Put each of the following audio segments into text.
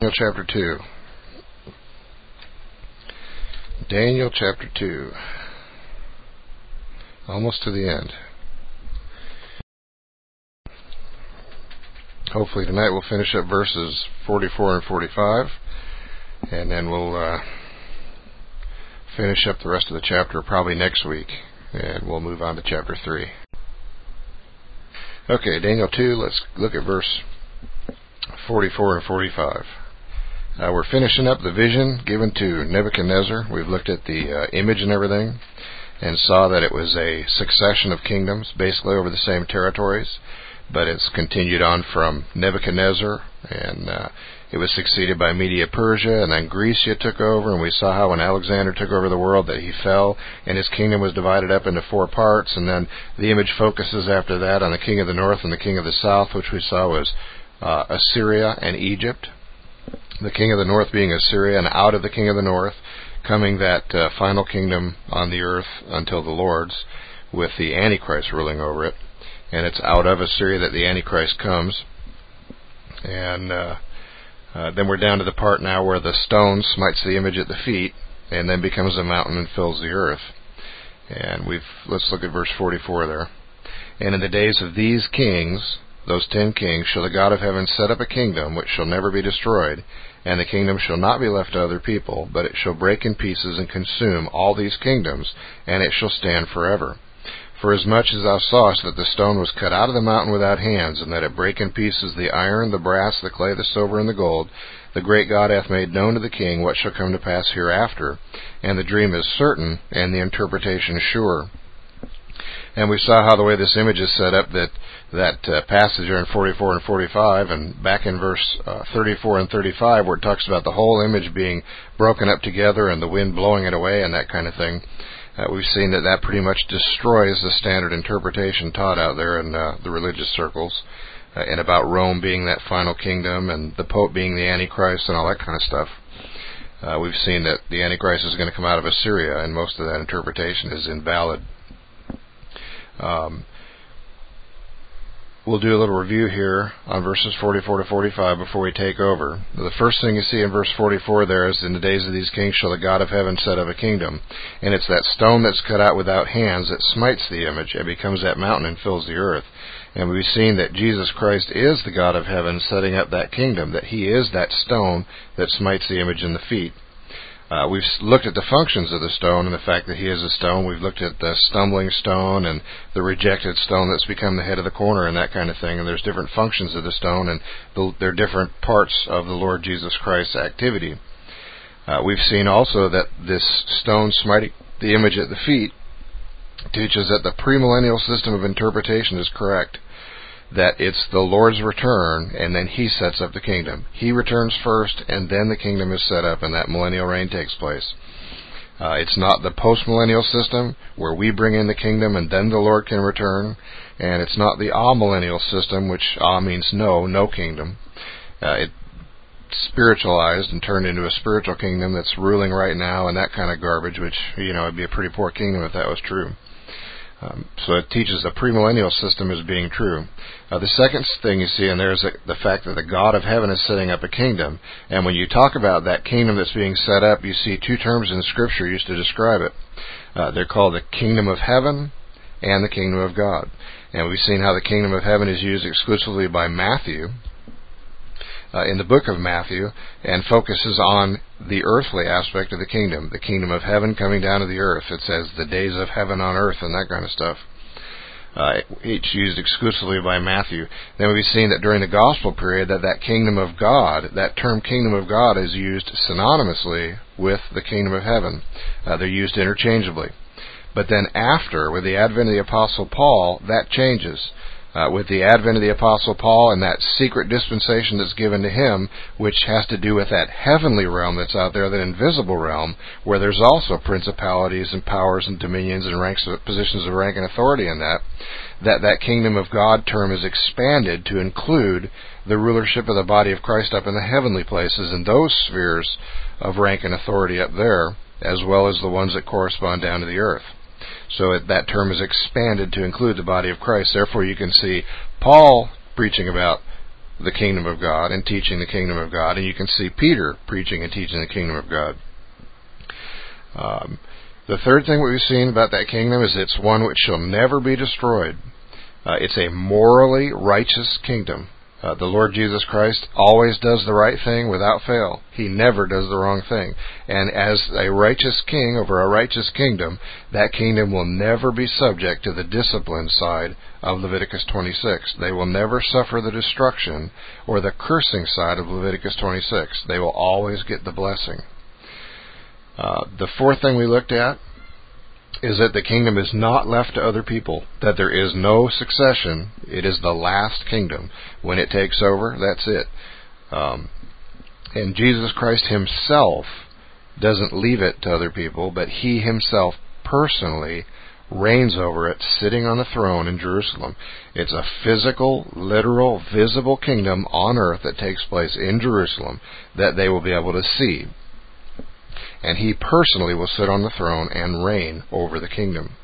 chapter 2. Daniel chapter 2. Almost to the end. Hopefully tonight we'll finish up verses 44 and 45, and then we'll finish up the rest of the chapter probably next week, and we'll move on to chapter 3. Okay, Daniel 2, let's look at verse 44 and 45. We're finishing up the vision given to Nebuchadnezzar. We've looked at the image and everything and saw that it was a succession of kingdoms, basically over the same territories, but it's continued on from Nebuchadnezzar, and it was succeeded by Media-Persia, and then Grecia took over, and we saw how when Alexander took over the world that he fell, and his kingdom was divided up into 4 parts, and then the image focuses after that on the king of the north and the king of the south, which we saw was Assyria and Egypt. The king of the north being Assyria, and out of the king of the north coming that final kingdom on the earth until the Lord's, with the Antichrist ruling over it. And it's out of Assyria that the Antichrist comes. And then we're down to the part now where the stone smites the image at the feet and then becomes a mountain and fills the earth. And let's look at verse 44 there. And in the days of these kings, those 10 kings, shall the God of heaven set up a kingdom which shall never be destroyed, and the kingdom shall not be left to other people, but it shall break in pieces and consume all these kingdoms, and it shall stand forever. For as much as thou sawest that the stone was cut out of the mountain without hands, and that it brake in pieces the iron, the brass, the clay, the silver, and the gold, the great God hath made known to the king what shall come to pass hereafter, and the dream is certain, and the interpretation sure. And we saw how the way this image is set up, that passage there in 44 and 45, and back in verse 34 and 35, where it talks about the whole image being broken up together and the wind blowing it away and that kind of thing. We've seen that pretty much destroys the standard interpretation taught out there in the religious circles, and about Rome being that final kingdom and the Pope being the Antichrist and all that kind of stuff. We've seen that the Antichrist is going to come out of Assyria, and most of that interpretation is invalid. We'll do a little review here on verses 44 to 45 before we take over. The first thing you see in verse 44 there is, in the days of these kings shall the God of heaven set up a kingdom. And it's that stone that's cut out without hands that smites the image and becomes that mountain and fills the earth. And we've seen that Jesus Christ is the God of heaven setting up that kingdom, that He is that stone that smites the image in the feet. We've looked at the functions of the stone and the fact that He is a stone. We've looked at the stumbling stone and the rejected stone that's become the head of the corner and that kind of thing. And there's different functions of the stone, and there are different parts of the Lord Jesus Christ's activity. We've seen also that this stone smiting the image at the feet teaches that the premillennial system of interpretation is correct. That it's the Lord's return, and then He sets up the kingdom. He returns first, and then the kingdom is set up, and that millennial reign takes place. It's not the post-millennial system, where we bring in the kingdom, and then the Lord can return. And it's not the amillennial system, which means no kingdom. It's spiritualized and turned into a spiritual kingdom that's ruling right now, and that kind of garbage, which, it'd be a pretty poor kingdom if that was true. So it teaches the premillennial system as being true. The second thing you see in there is the fact that the God of heaven is setting up a kingdom. And when you talk about that kingdom that's being set up, you see 2 terms in Scripture used to describe it. They're called the kingdom of heaven and the kingdom of God. And we've seen how the kingdom of heaven is used exclusively by Matthew in the book of Matthew, and focuses on the earthly aspect of the kingdom of heaven coming down to the earth. It says the days of heaven on earth and that kind of stuff. It's used exclusively by Matthew. Then we've seen that during the gospel period that kingdom of God, that term kingdom of God, is used synonymously with the kingdom of heaven. They're used interchangeably. But then after, with the advent of the Apostle Paul, that changes. With the advent of the Apostle Paul and that secret dispensation that's given to him, which has to do with that heavenly realm that's out there, that invisible realm, where there's also principalities and powers and dominions and positions of rank and authority in that kingdom of God term is expanded to include the rulership of the body of Christ up in the heavenly places and those spheres of rank and authority up there, as well as the ones that correspond down to the earth. So that term is expanded to include the body of Christ. Therefore, you can see Paul preaching about the kingdom of God and teaching the kingdom of God, and you can see Peter preaching and teaching the kingdom of God. The third thing we've seen about that kingdom is it's one which shall never be destroyed. It's a morally righteous kingdom. The Lord Jesus Christ always does the right thing without fail. He never does the wrong thing. And as a righteous king over a righteous kingdom, that kingdom will never be subject to the discipline side of Leviticus 26. They will never suffer the destruction or the cursing side of Leviticus 26. They will always get the blessing. The fourth thing we looked at is that the kingdom is not left to other people, that there is no succession. It is the last kingdom. When it takes over, that's it. And Jesus Christ himself doesn't leave it to other people, but he himself personally reigns over it, sitting on the throne in Jerusalem. It's a physical, literal, visible kingdom on earth that takes place in Jerusalem that they will be able to see. And he personally will sit on the throne and reign over the kingdom.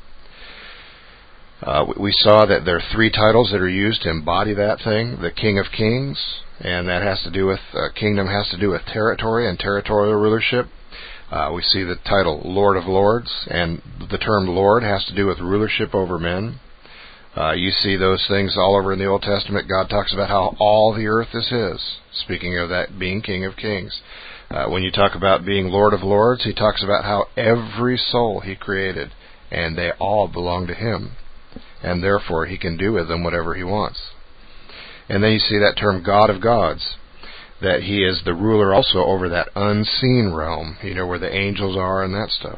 We saw that there are three titles that are used to embody that thing. The King of Kings, and that has to do with, kingdom has to do with territory and territorial rulership. We see the title Lord of Lords, and the term Lord has to do with rulership over men. You see those things all over in the Old Testament. God talks about how all the earth is his, speaking of that being King of Kings. When you talk about being Lord of Lords, he talks about how every soul he created, and they all belong to him, and therefore he can do with them whatever he wants. And then you see that term God of Gods, that he is the ruler also over that unseen realm, where the angels are and that stuff.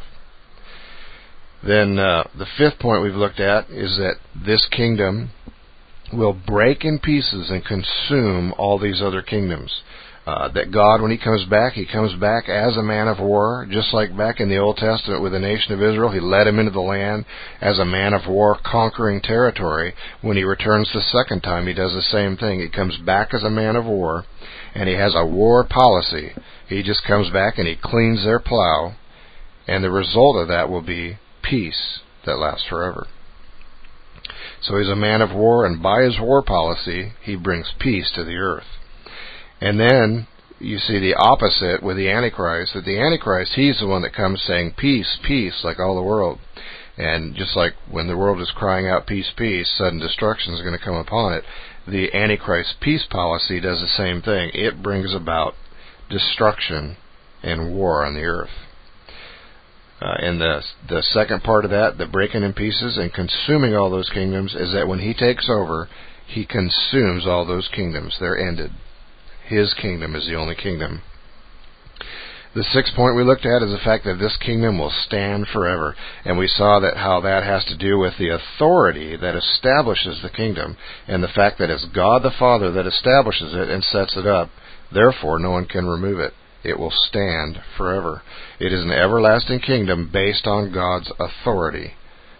Then the fifth point we've looked at is that this kingdom will break in pieces and consume all these other kingdoms. That God, when he comes back as a man of war, just like back in the Old Testament with the nation of Israel. He led him into the land as a man of war, conquering territory. When he returns the second time, he does the same thing. He comes back as a man of war, and he has a war policy. He just comes back and he cleans their plow, and the result of that will be peace that lasts forever. So he's a man of war, and by his war policy, he brings peace to the earth. And then you see the opposite with the Antichrist, that the Antichrist, he's the one that comes saying, peace, peace, like all the world. And just like when the world is crying out, peace, peace, sudden destruction is going to come upon it. The Antichrist peace policy does the same thing. It brings about destruction and war on the earth. And the second part of that, the breaking in pieces and consuming all those kingdoms, is that when he takes over, he consumes all those kingdoms. They're ended. His kingdom is the only kingdom. The sixth point we looked at is the fact that this kingdom will stand forever. And we saw that how that has to do with the authority that establishes the kingdom, and the fact that it's God the Father that establishes it and sets it up. Therefore, no one can remove it. It will stand forever. It is an everlasting kingdom based on God's authority.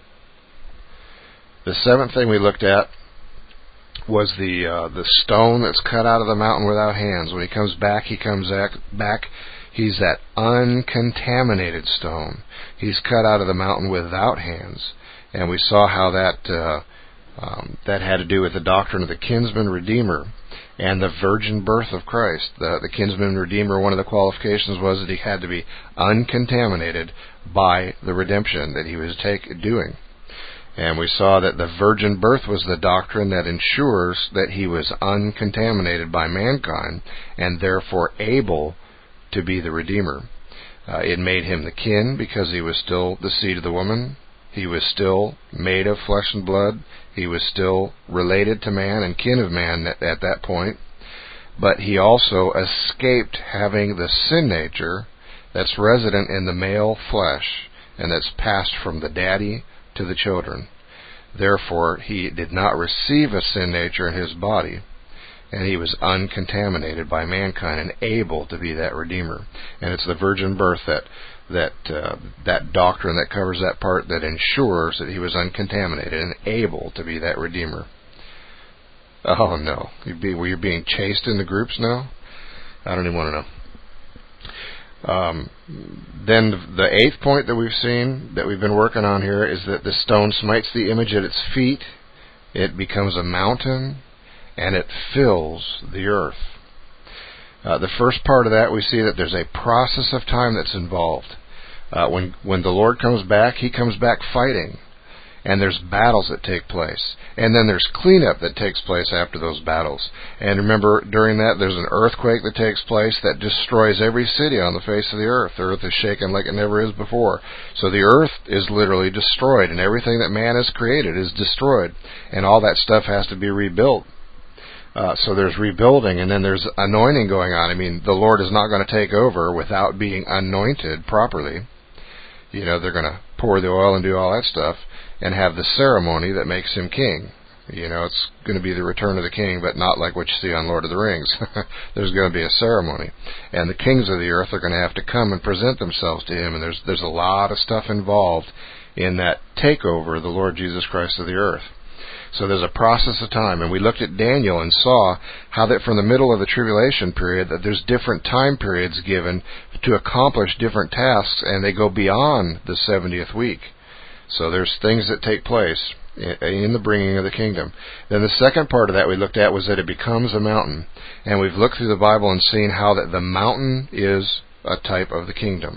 The seventh thing we looked at was the stone that's cut out of the mountain without hands. When he comes back, he's that uncontaminated stone. He's cut out of the mountain without hands. And we saw how that had to do with the doctrine of the kinsman redeemer and the virgin birth of Christ. The kinsman redeemer, one of the qualifications was that he had to be uncontaminated by the redemption that he was doing. And we saw that the virgin birth was the doctrine that ensures that he was uncontaminated by mankind and therefore able to be the Redeemer. It made him the kin because he was still the seed of the woman. He was still made of flesh and blood. He was still related to man and kin of man at that point. But he also escaped having the sin nature that's resident in the male flesh and that's passed from the daddy to the children. Therefore, he did not receive a sin nature in his body, and he was uncontaminated by mankind and able to be that Redeemer. And it's the virgin birth that doctrine that covers that part that ensures that he was uncontaminated and able to be that Redeemer. Oh no, you're being chased into groups now? I don't even want to know. Then the eighth point that we've seen, that we've been working on here, is that the stone smites the image at its feet. It becomes a mountain, and it fills the earth. The first part of that, we see that there's a process of time that's involved. When the Lord comes back, He comes back fighting. And there's battles that take place. And then there's cleanup that takes place after those battles. And remember, during that, there's an earthquake that takes place that destroys every city on the face of the earth. The earth is shaken like it never is before. So the earth is literally destroyed, and everything that man has created is destroyed. And all that stuff has to be rebuilt. So there's rebuilding, and then there's anointing going on. I mean, the Lord is not going to take over without being anointed properly. You know, they're going to pour the oil and do all that stuff and have the ceremony that makes Him king. You know, it's going to be the return of the king, but not like what you see on Lord of the Rings. There's going to be a ceremony. And the kings of the earth are going to have to come and present themselves to Him. And there's a lot of stuff involved in that takeover of the Lord Jesus Christ of the earth. So there's a process of time. And we looked at Daniel and saw how that from the middle of the tribulation period, that there's different time periods given to accomplish different tasks, and they go beyond the 70th week. So there's things that take place in the bringing of the kingdom. Then the second part of that we looked at was that it becomes a mountain. And we've looked through the Bible and seen how that the mountain is a type of the kingdom.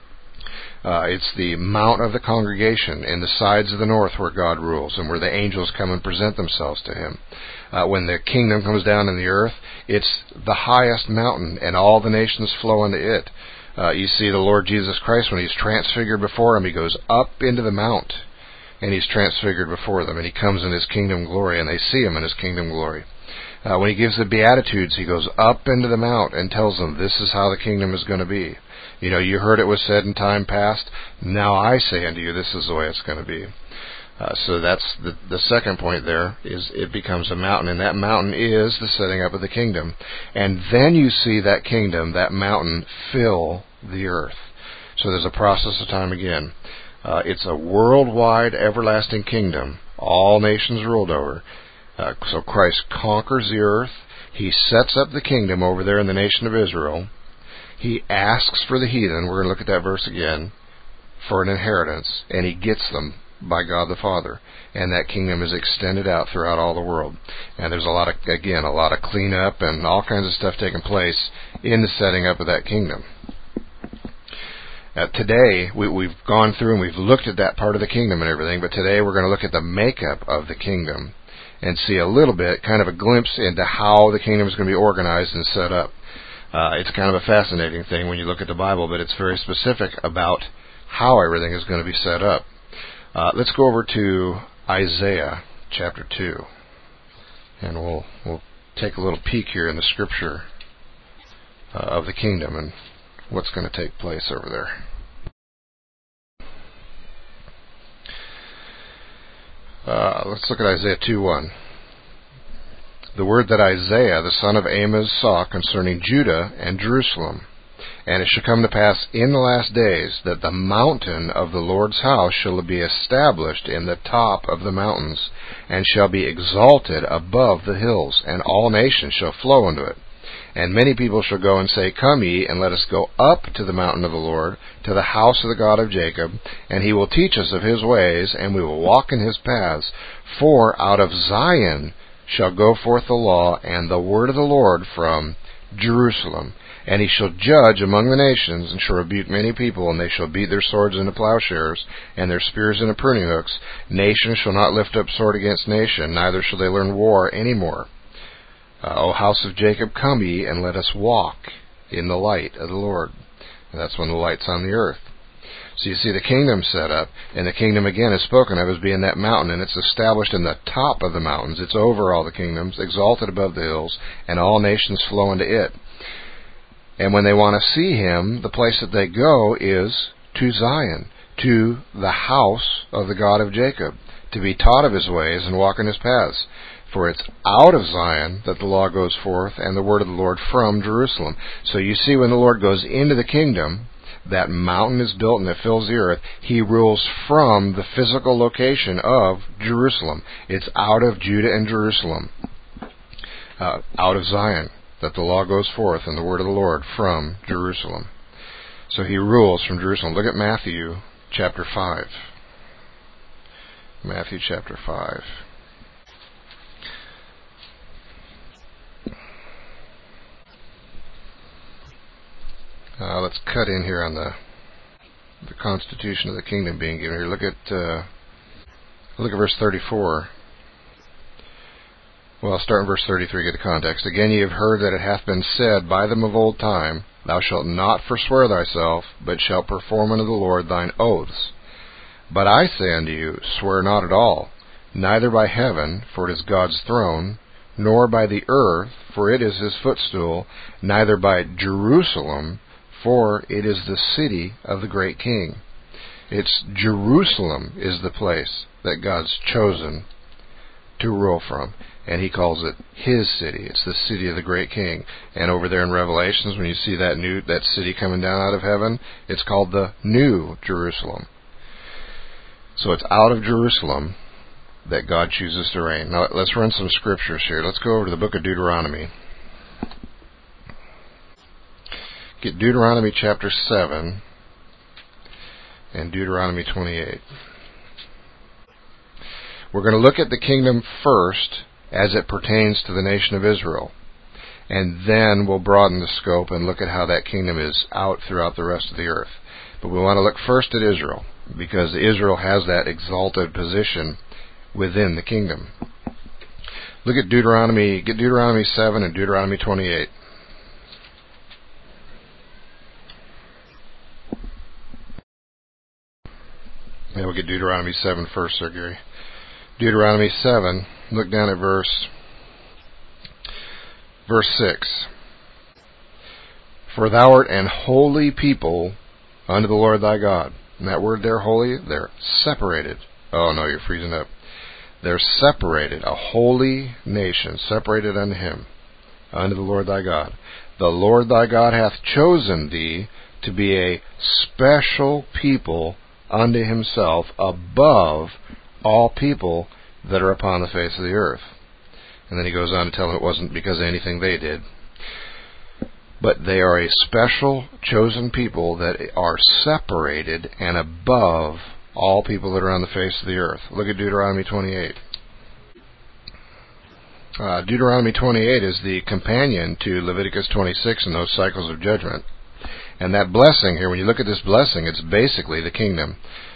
It's the mount of the congregation in the sides of the north where God rules and where the angels come and present themselves to Him. When the kingdom comes down in the earth, it's the highest mountain, and all the nations flow unto it. You see the Lord Jesus Christ, when He's transfigured before Him, He goes up into the mount, and He's transfigured before them, and He comes in His kingdom glory, and they see Him in His kingdom glory. When He gives the Beatitudes, He goes up into the mount and tells them, this is how the kingdom is going to be. You know, you heard it was said in time past, now I say unto you, this is the way it's going to be. So that's the second point there, is it becomes a mountain, and that mountain is the setting up of the kingdom. And then you see that kingdom, that mountain, fill the earth. So there's a process of time again. It's a worldwide, everlasting kingdom, all nations ruled over. So Christ conquers the earth. He sets up the kingdom over there in the nation of Israel. He asks for the heathen, we're going to look at that verse again, for an inheritance, and He gets them by God the Father. And that kingdom is extended out throughout all the world. And there's a lot of cleanup and all kinds of stuff taking place in the setting up of that kingdom. Today, we've gone through and we've looked at that part of the kingdom and everything, but today we're going to look at the makeup of the kingdom and see a little bit, kind of a glimpse into how the kingdom is going to be organized and set up. It's kind of a fascinating thing when you look at the Bible, but it's very specific about how everything is going to be set up. Let's go over to Isaiah chapter 2, and we'll take a little peek here in the scripture of the kingdom and what's going to take place over there. Let's look at Isaiah 2:1. The word that Isaiah, the son of Amoz, saw concerning Judah and Jerusalem. And it shall come to pass in the last days that the mountain of the Lord's house shall be established in the top of the mountains, and shall be exalted above the hills, and all nations shall flow unto it. And many people shall go and say, Come ye, and let us go up to the mountain of the Lord, to the house of the God of Jacob, and He will teach us of His ways, and we will walk in His paths. For out of Zion shall go forth the law and the word of the Lord from Jerusalem. And He shall judge among the nations, and shall rebuke many people, and they shall beat their swords into plowshares, and their spears into pruning hooks. Nation shall not lift up sword against nation, neither shall they learn war any more. O house of Jacob, come ye, and let us walk in the light of the Lord. And that's when the light's on the earth. So you see the kingdom set up, and the kingdom again is spoken of as being that mountain, and it's established in the top of the mountains. It's over all the kingdoms, exalted above the hills, and all nations flow into it. And when they want to see Him, the place that they go is to Zion, to the house of the God of Jacob, to be taught of His ways and walk in His paths. For it's out of Zion that the law goes forth, and the word of the Lord from Jerusalem. So you see, when the Lord goes into the kingdom, that mountain is built and it fills the earth. He rules from the physical location of Jerusalem. It's out of Judah and Jerusalem, out of Zion, that the law goes forth and the word of the Lord from Jerusalem. So He rules from Jerusalem. Look at Matthew chapter 5. Matthew chapter 5. Let's cut in here on the constitution of the kingdom being given here. Look at verse 34. Well, I'll start in verse 33, get the context. Again, ye have heard that it hath been said by them of old time, Thou shalt not forswear thyself, but shalt perform unto the Lord thine oaths. But I say unto you, swear not at all, neither by heaven, for it is God's throne, nor by the earth, for it is his footstool, neither by Jerusalem, for it is the city of the great king. It's Jerusalem is the place that God's chosen to rule from, and he calls it his city. It's the city of the great king. And over there in Revelations, when you see that city coming down out of heaven, it's called the New Jerusalem. So it's out of Jerusalem that God chooses to reign. Now let's run some scriptures here. Let's go over to the book of Deuteronomy. Get Deuteronomy chapter 7 and Deuteronomy 28. We're going to look at the kingdom first as it pertains to the nation of Israel. And then we'll broaden the scope and look at how that kingdom is out throughout the rest of the earth. But we want to look first at Israel, because Israel has that exalted position within the kingdom. Look at Deuteronomy, get Deuteronomy 7 and Deuteronomy 28. Yeah, we'll get Deuteronomy 7 first, Sir Gary. Deuteronomy 7, look down at verse 6. For thou art an holy people unto the Lord thy God. And that word there, holy, they're separated. Oh no, you're freezing up. They're separated, a holy nation, separated unto him, unto the Lord thy God. The Lord thy God hath chosen thee to be a special people unto himself above all people that are upon the face of the earth. And then he goes on to tell them it wasn't because of anything they did, but they are a special chosen people that are separated and above all people that are on the face of the earth. Look at Deuteronomy 28. Deuteronomy 28 is the companion to Leviticus 26 and those cycles of judgment. And that blessing here, when you look at this blessing, it's basically the kingdom.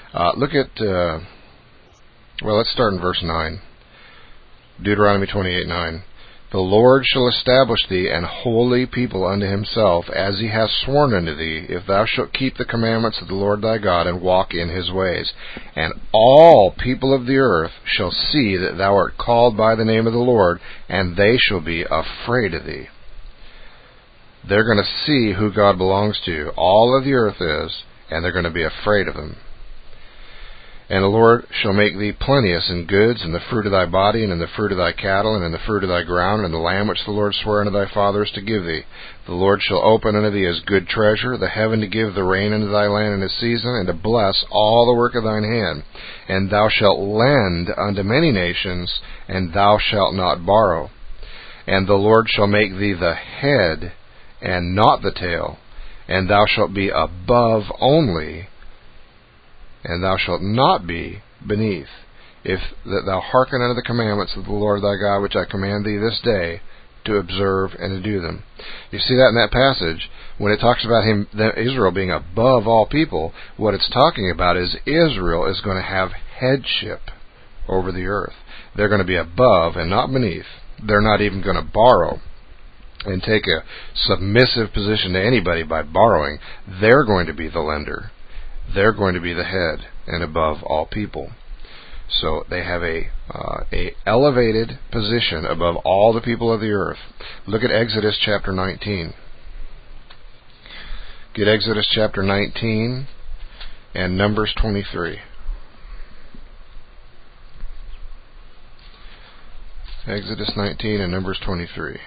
Let's start in verse 9. Deuteronomy 28:9. The Lord shall establish thee an holy people unto himself, as he hath sworn unto thee, if thou shalt keep the commandments of the Lord thy God, and walk in his ways. And all people of the earth shall see that thou art called by the name of the Lord, and they shall be afraid of thee. They're going to see who God belongs to. All of the earth is, and they're going to be afraid of him. And the Lord shall make thee plenteous in goods, and the fruit of thy body, and in the fruit of thy cattle, and in the fruit of thy ground, and in the land which the Lord sware unto thy fathers to give thee. The Lord shall open unto thee as good treasure, the heaven to give the rain unto thy land in his season, and to bless all the work of thine hand. And thou shalt lend unto many nations, and thou shalt not borrow. And the Lord shall make thee the head, and not the tail, and thou shalt be above only, and thou shalt not be beneath, if that thou hearken unto the commandments of the Lord thy God, which I command thee this day, to observe and to do them. You see that in that passage, when it talks about Israel being above all people, what it's talking about is Israel is going to have headship over the earth. They're going to be above and not beneath. They're not even going to borrow and take a submissive position to anybody by borrowing. They're going to be the lender. They're going to be the head and above all people. So they have a elevated position above all the people of the earth. Look at Exodus chapter 19. Get Exodus chapter 19 and Numbers 23. Exodus 19 and Numbers 23.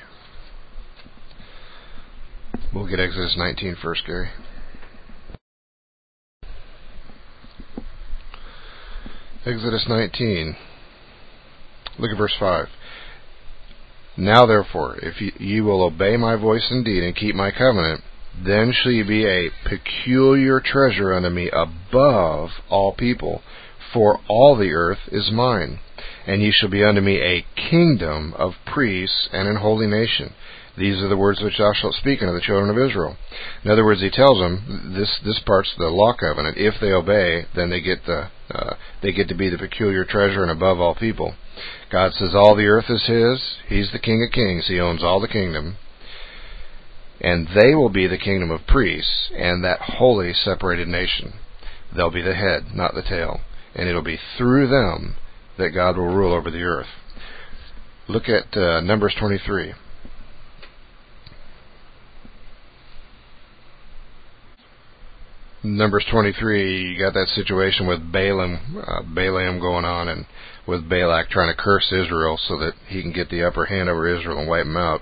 We'll get Exodus 19 first, Gary. Exodus 19. Look at verse 5. Now therefore, if ye will obey my voice indeed, and keep my covenant, then shall ye be a peculiar treasure unto me above all people, for all the earth is mine. And ye shall be unto me a kingdom of priests and an holy nation. These are the words which thou shalt speak unto the children of Israel. In other words, he tells them this part's the law covenant. If they obey, then they get to be the peculiar treasure and above all people. God says all the earth is His. He's the King of Kings. He owns all the kingdom. And they will be the kingdom of priests and that holy separated nation. They'll be the head, not the tail. And it'll be through them that God will rule over the earth. Look at Numbers 23. Numbers 23, you got that situation with Balaam going on, and with Balak trying to curse Israel so that he can get the upper hand over Israel and wipe them out.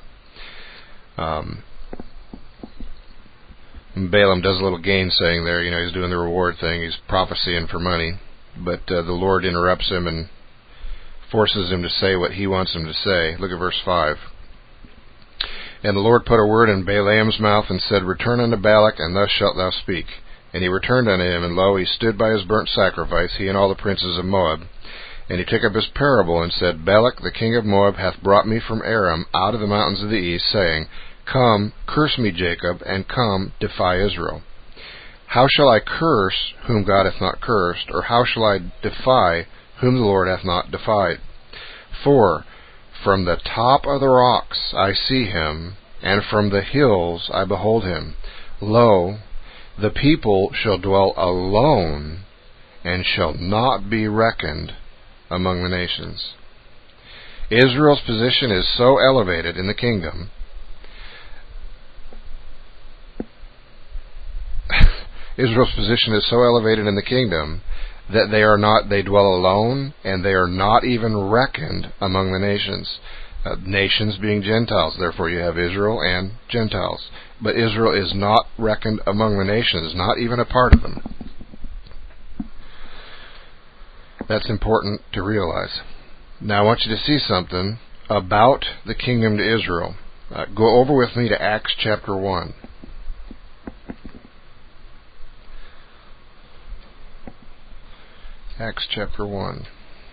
Balaam does a little gainsaying there. He's doing the reward thing. He's prophesying for money. But the Lord interrupts him and forces him to say what he wants him to say. Look at verse 5. And the Lord put a word in Balaam's mouth and said, Return unto Balak, and thus shalt thou speak. And he returned unto him, and lo, he stood by his burnt sacrifice, he and all the princes of Moab. And he took up his parable, and said, Balak the king of Moab hath brought me from Aram out of the mountains of the east, saying, Come, curse me, Jacob, and come, defy Israel. How shall I curse whom God hath not cursed, or how shall I defy whom the Lord hath not defied? For from the top of the rocks I see him, and from the hills I behold him. Lo, the people shall dwell alone, and shall not be reckoned among the nations. Israel's position is so elevated in the kingdom. Israel's position is so elevated in the kingdom that they dwell alone, and they are not even reckoned among the nations. Nations being Gentiles, therefore you have Israel and Gentiles. But Israel is not reckoned among the nations, not even a part of them. That's important to realize. Now I want you to see something about the kingdom to Israel. Go over with me to Acts chapter 1. Acts chapter 1.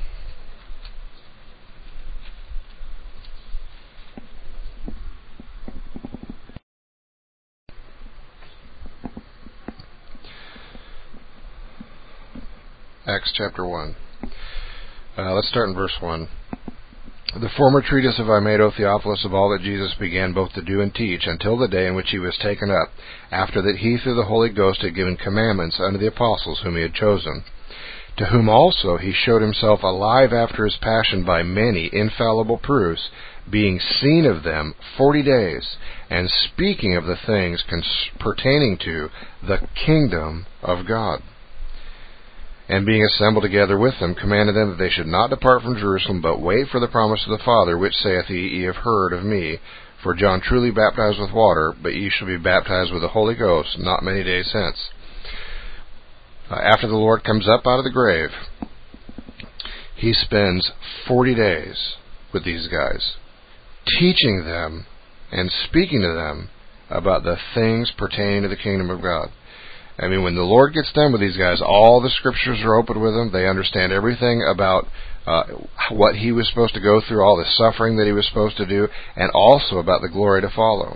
Acts chapter 1. Let's start in verse 1. The former treatise have I made, O Theophilus, of all that Jesus began both to do and teach, until the day in which he was taken up, after that he through the Holy Ghost had given commandments unto the apostles whom he had chosen, to whom also he showed himself alive after his passion by many infallible proofs, being seen of them 40 days, and speaking of the things pertaining to the kingdom of God. And being assembled together with them, commanded them that they should not depart from Jerusalem, but wait for the promise of the Father, which saith he, Ye have heard of me. For John truly baptized with water, but ye shall be baptized with the Holy Ghost not many days hence. After the Lord comes up out of the grave, he spends 40 days with these guys, teaching them and speaking to them about the things pertaining to the kingdom of God. I mean, when the Lord gets done with these guys, all the scriptures are open with them. They understand everything about what he was supposed to go through, all the suffering that he was supposed to do, and also about the glory to follow.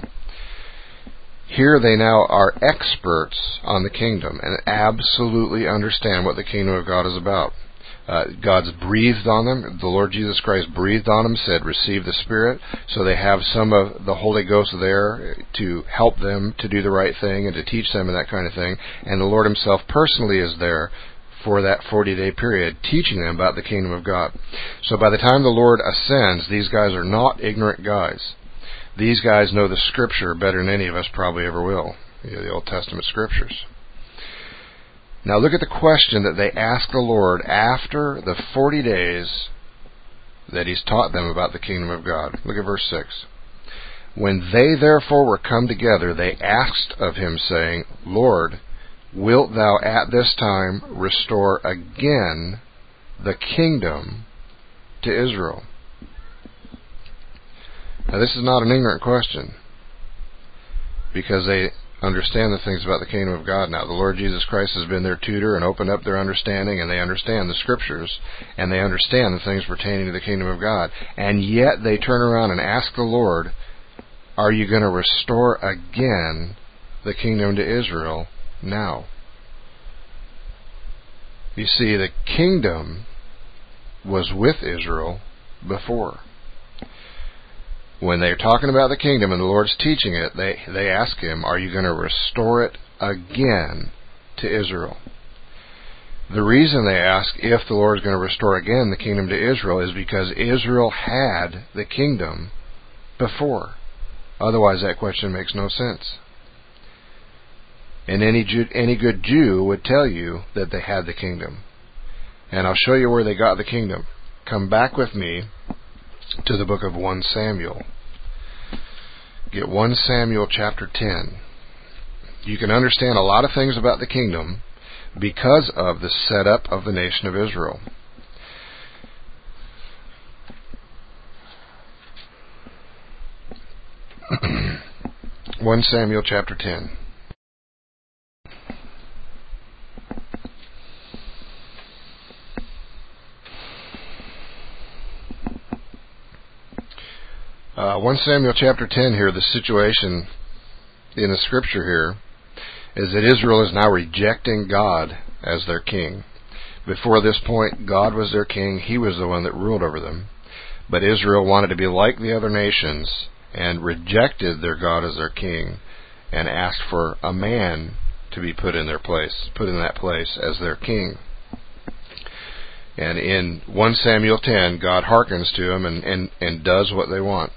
Here they now are experts on the kingdom and absolutely understand what the kingdom of God is about. God's breathed on them. The Lord Jesus Christ breathed on them, said, receive the Spirit. So they have some of the Holy Ghost there to help them to do the right thing and to teach them and that kind of thing. And the Lord himself personally is there for that 40-day period, teaching them about the kingdom of God. So by the time the Lord ascends, these guys are not ignorant guys. These guys know the Scripture better than any of us probably ever will, the Old Testament Scriptures. Now look at the question that they ask the Lord after the 40 days that he's taught them about the kingdom of God. Look at verse 6. When they therefore were come together, they asked of him, saying, Lord, wilt thou at this time restore again the kingdom to Israel? Now this is not an ignorant question, because they understand the things about the kingdom of God now. The Lord Jesus Christ has been their tutor and opened up their understanding, and they understand the Scriptures, and they understand the things pertaining to the kingdom of God. And yet they turn around and ask the Lord are you going to restore again the kingdom to Israel now? You see, the kingdom was with Israel before. When they're talking about the kingdom and the Lord's teaching it, they ask him, are you going to restore it again to Israel? The reason they ask if the Lord is going to restore again the kingdom to Israel is because Israel had the kingdom before. Otherwise, that question makes no sense. And any good Jew would tell you that they had the kingdom. And I'll show you where they got the kingdom. Come back with me to the book of 1 Samuel. Get 1 Samuel chapter 10. You can understand a lot of things about the kingdom because of the setup of the nation of Israel. One Samuel chapter 10. One Samuel chapter 10 here, the situation in the scripture here is that Israel is now rejecting God as their king. Before this point, God was their king. He was the one that ruled over them. But Israel wanted to be like the other nations and rejected their God as their king and asked for a man to be put in that place as their king. And in 1 Samuel 10, God hearkens to them and does what they want.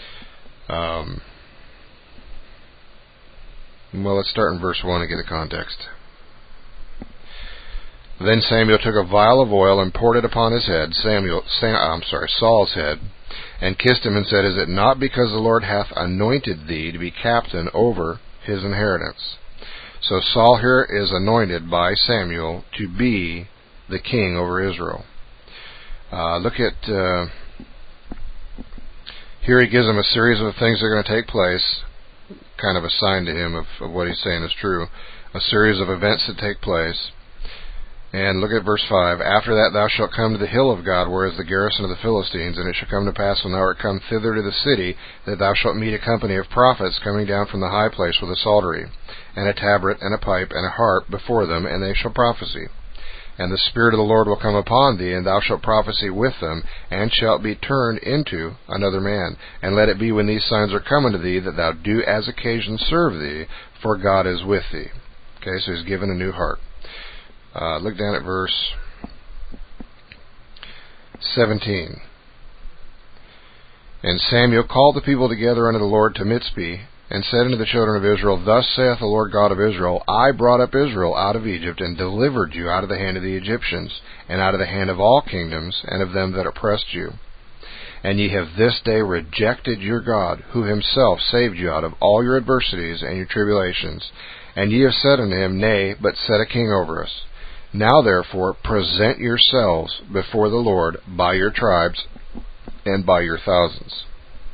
Well, let's start in verse 1 and get a context. Then Samuel took a vial of oil and poured it upon his head, Saul's head, and kissed him and said, Is it not because the Lord hath anointed thee to be captain over his inheritance? So Saul here is anointed by Samuel to be the king over Israel. Look at here he gives him a series of things that are going to take place, kind of a sign to him of what he's saying is true, a series of events that take place. And look at verse 5. After that thou shalt come to the hill of God, where is the garrison of the Philistines, and it shall come to pass when thou art come thither to the city, that thou shalt meet a company of prophets coming down from the high place with a psaltery, and a tabret, and a pipe, and a harp before them, and they shall prophesy. And the Spirit of the Lord will come upon thee, and thou shalt prophesy with them, and shalt be turned into another man. And let it be when these signs are come unto thee, that thou do as occasion serve thee, for God is with thee. Okay, so he's given a new heart. Look down at verse 17. And Samuel called the people together unto the Lord to Mitzpeh, and said unto the children of Israel, Thus saith the Lord God of Israel, I brought up Israel out of Egypt, and delivered you out of the hand of the Egyptians, and out of the hand of all kingdoms, and of them that oppressed you. And ye have this day rejected your God, who himself saved you out of all your adversities and your tribulations. And ye have said unto him, Nay, but set a king over us. Now therefore present yourselves before the Lord by your tribes and by your thousands.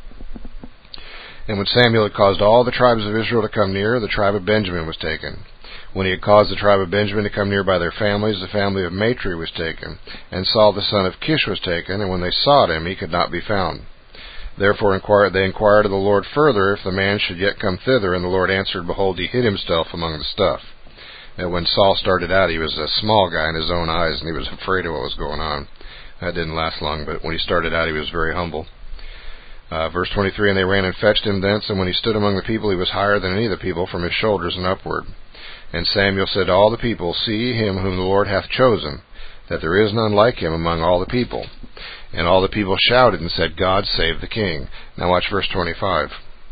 And when Samuel had caused all the tribes of Israel to come near, the tribe of Benjamin was taken. When he had caused the tribe of Benjamin to come near by their families, the family of Matri was taken. And Saul the son of Kish was taken, and when they sought him, he could not be found. Therefore they inquired of the Lord further, if the man should yet come thither. And the Lord answered, Behold, he hid himself among the stuff. And when Saul started out, he was a small guy in his own eyes, and he was afraid of what was going on. That didn't last long, but when he started out, he was very humble. Verse 23, And they ran and fetched him thence, and when he stood among the people, he was higher than any of the people from his shoulders and upward. And Samuel said to all the people, See him whom the Lord hath chosen, that there is none like him among all the people. And all the people shouted and said, God save the king. Now watch verse 25.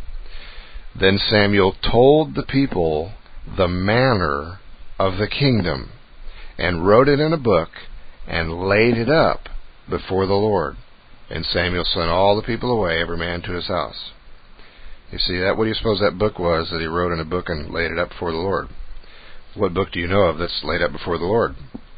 Then Samuel told the people the manner of the kingdom, and wrote it in a book, and laid it up before the Lord. And Samuel sent all the people away, every man to his house. You see that? What do you suppose that book was that he wrote in a book and laid it up before the Lord? What book do you know of that's laid up before the Lord?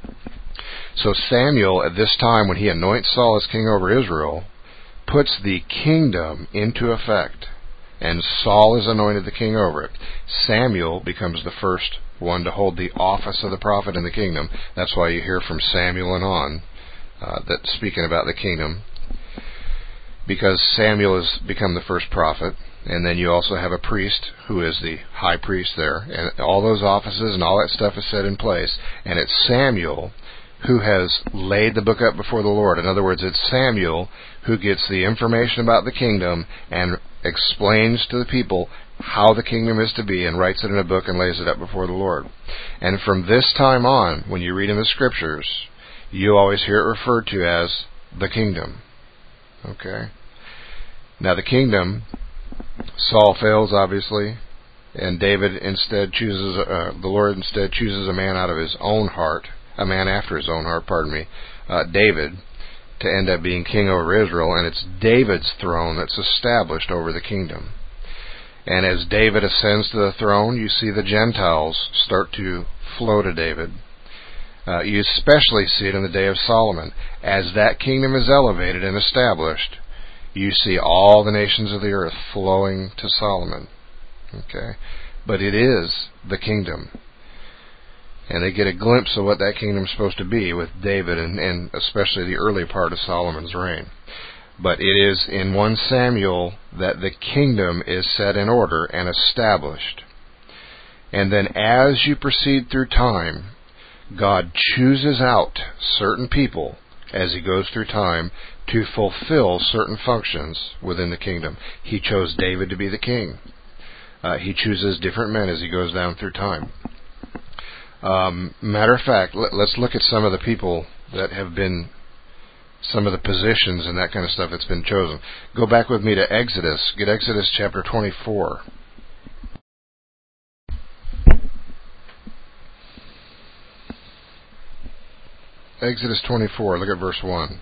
So Samuel, at this time, when he anoints Saul as king over Israel, puts the kingdom into effect. And Saul is anointed the king over it. Samuel becomes the first one to hold the office of the prophet in the kingdom. That's why you hear from Samuel and on, that speaking about the kingdom. Because Samuel has become the first prophet, And then you also have a priest who is the high priest there. And all those offices and all that stuff is set in place. And it's Samuel who has laid the book up before the Lord. In other words, it's Samuel who gets the information about the kingdom and explains to the people how the kingdom is to be and writes it in a book and lays it up before the Lord. And from this time on, when you read in the scriptures, you always hear it referred to as the kingdom. Okay? Now the kingdom, Saul fails obviously, and David instead chooses, the Lord instead chooses a man out of his own heart, a man after his own heart, David, to end up being king over Israel, and it's David's throne that's established over the kingdom. And as David ascends to the throne, you see the Gentiles start to flow to David. You especially see it in the day of Solomon. As that kingdom is elevated and established, you see all the nations of the earth flowing to Solomon. Okay? But it is the kingdom. And they get a glimpse of what that kingdom is supposed to be with David and especially the early part of Solomon's reign. But it is in 1 Samuel that the kingdom is set in order and established. And then as you proceed through time, God chooses out certain people as he goes through time to fulfill certain functions within the kingdom. He chose David to be the king. He chooses different men as he goes down through time. Matter of fact, let's look at some of the people that have been, some of the positions and that kind of stuff that's been chosen. Go back with me to Exodus. Get Exodus chapter 24. Exodus 24, look at verse 1.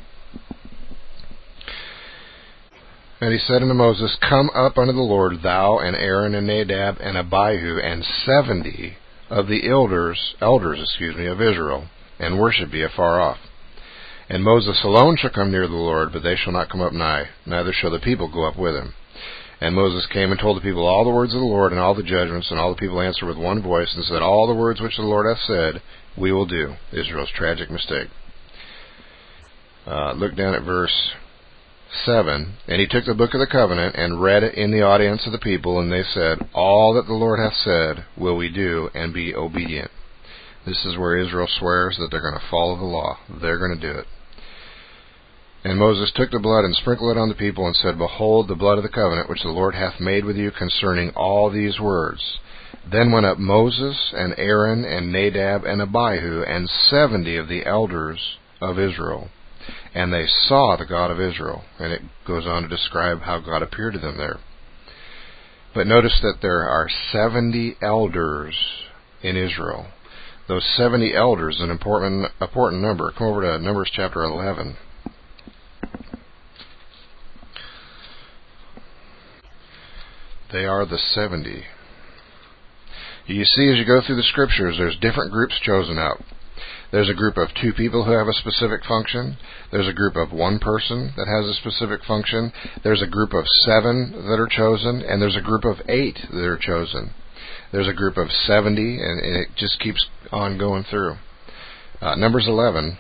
And he said unto Moses, Come up unto the Lord, thou and Aaron and Nadab and Abihu and 70 of the elders of Israel, and worship ye afar off. And Moses alone shall come near the Lord, but they shall not come up nigh, neither shall the people go up with him. And Moses came and told the people all the words of the Lord and all the judgments, and all the people answered with one voice and said, All the words which the Lord hath said, we will do. Israel's tragic mistake. Look down at verse 7. And he took the book of the covenant and read it in the audience of the people, and they said, All that the Lord hath said will we do, and be obedient. This is where Israel swears that they're going to follow the law. They're going to do it. And Moses took the blood and sprinkled it on the people and said, Behold the blood of the covenant which the Lord hath made with you concerning all these words. Then went up Moses and Aaron and Nadab and Abihu and 70 of the elders of Israel. And they saw the God of Israel. And it goes on to describe how God appeared to them there. But notice that there are 70 elders in Israel. Those 70 elders is an important number. Come over to Numbers chapter 11. They are the 70. You see, as you go through the scriptures, there's different groups chosen out. There's a group of 2 people who have a specific function. There's a group of 1 person that has a specific function. There's a group of 7 that are chosen, and there's a group of 8 that are chosen. There's a group of 70, and it just keeps on going through. Numbers 11.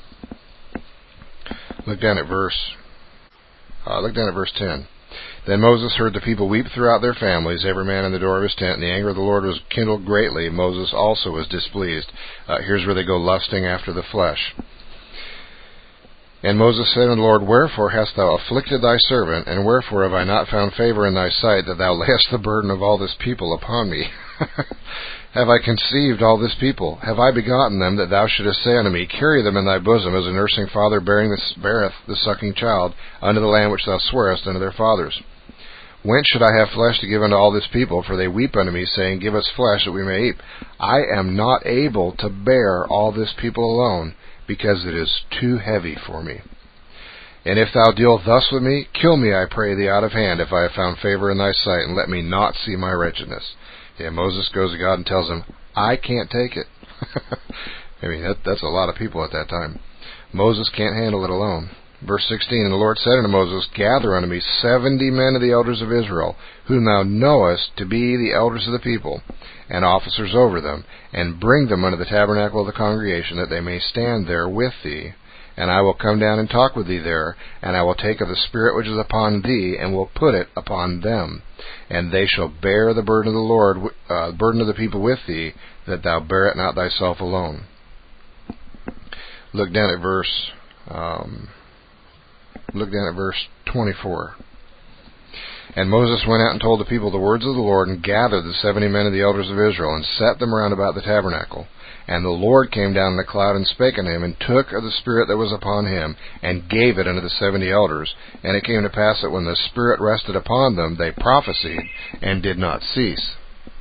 Look down at verse 10. Then Moses heard the people weep throughout their families, every man in the door of his tent, and the anger of the Lord was kindled greatly. Moses also was displeased. Here's where they go lusting after the flesh. And Moses said unto the Lord, Wherefore hast thou afflicted thy servant, and wherefore have I not found favor in thy sight, that thou layest the burden of all this people upon me? Have I conceived all this people? Have I begotten them, that thou shouldest say unto me, Carry them in thy bosom, as a nursing father beareth the sucking child, unto the land which thou swarest unto their fathers? Whence should I have flesh to give unto all this people? For they weep unto me, saying, Give us flesh, that we may eat. I am not able to bear all this people alone, because it is too heavy for me. And if thou deal thus with me, kill me, I pray thee, out of hand, if I have found favor in thy sight, and let me not see my wretchedness. Yeah, Moses goes to God and tells him, I can't take it. I mean, that's a lot of people at that time. Moses can't handle it alone. Verse 16, And the Lord said unto Moses, Gather unto me 70 men of the elders of Israel, whom thou knowest to be the elders of the people, and officers over them, and bring them unto the tabernacle of the congregation, that they may stand there with thee. And I will come down and talk with thee there, and I will take of the Spirit which is upon thee, and will put it upon them. And they shall bear the burden of the Lord, burden of the people with thee, that thou bear it not thyself alone. Look down at verse 24. And Moses went out and told the people the words of the Lord, and gathered the 70 men of the elders of Israel, and set them round about the tabernacle. And the Lord came down in a cloud, and spake unto him, and took of the Spirit that was upon him, and gave it unto the 70 elders. And it came to pass that when the Spirit rested upon them, they prophesied, and did not cease.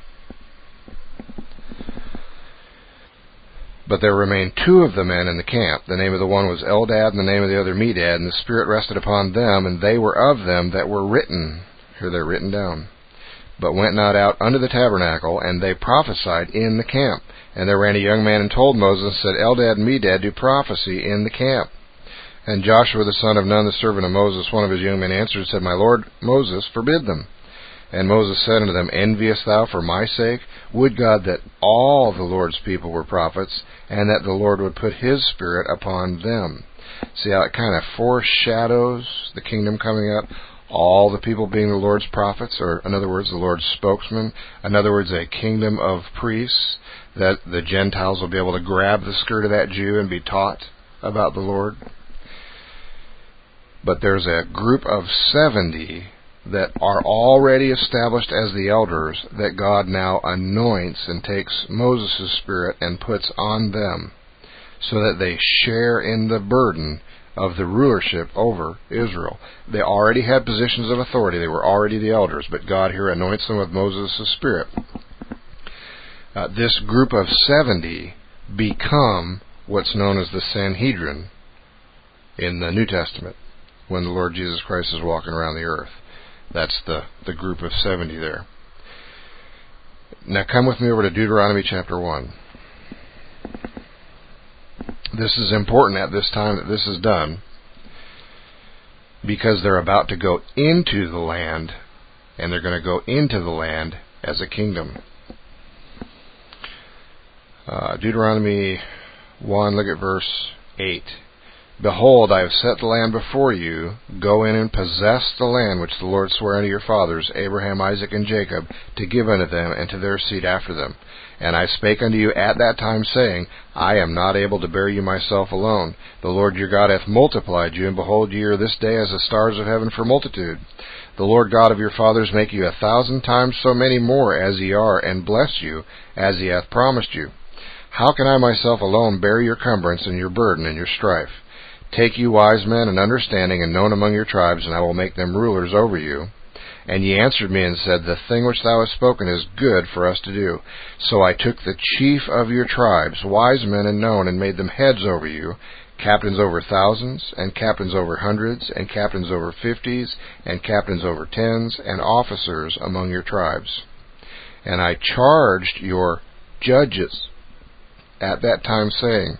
But there remained 2 of the men in the camp. The name of the one was Eldad, and the name of the other Medad. And the Spirit rested upon them, and they were of them that were written. Here they're written down. But went not out unto the tabernacle, and they prophesied in the camp. And there ran a young man and told Moses, and said, Eldad and Medad do prophecy in the camp. And Joshua the son of Nun, the servant of Moses, one of his young men, answered and said, My lord Moses, forbid them. And Moses said unto them, Enviest thou for my sake? Would God that all the Lord's people were prophets, and that the Lord would put his Spirit upon them. See how it kind of foreshadows the kingdom coming up? All the people being the Lord's prophets, or in other words, the Lord's spokesman. In other words, a kingdom of priests, that the Gentiles will be able to grab the skirt of that Jew and be taught about the Lord. But there's a group of 70 that are already established as the elders, that God now anoints and takes Moses' spirit and puts on them, so that they share in the burden of the rulership over Israel. They already had positions of authority. They were already the elders, but God here anoints them with Moses' spirit. This group of 70 become what's known as the Sanhedrin in the New Testament, when the Lord Jesus Christ is walking around the earth. That's the group of 70 there. Now come with me over to Deuteronomy chapter 1. This is important at this time that this is done, because they're about to go into the land, and they're going to go into the land as a kingdom. Deuteronomy 1, look at verse 8. Behold, I have set the land before you. Go in and possess the land which the Lord sware unto your fathers, Abraham, Isaac, and Jacob, to give unto them and to their seed after them. And I spake unto you at that time, saying, I am not able to bear you myself alone. The Lord your God hath multiplied you, and behold, ye are this day as the stars of heaven for multitude. The Lord God of your fathers make you 1,000 times so many more as ye are, and bless you as he hath promised you. How can I myself alone bear your cumbrance and your burden and your strife? Take you wise men and understanding and known among your tribes, and I will make them rulers over you. And ye answered me and said, The thing which thou hast spoken is good for us to do. So I took the chief of your tribes, wise men and known, and made them heads over you, captains over thousands, and captains over hundreds, and captains over 50s, and captains over 10s, and officers among your tribes. And I charged your judges at that time, saying,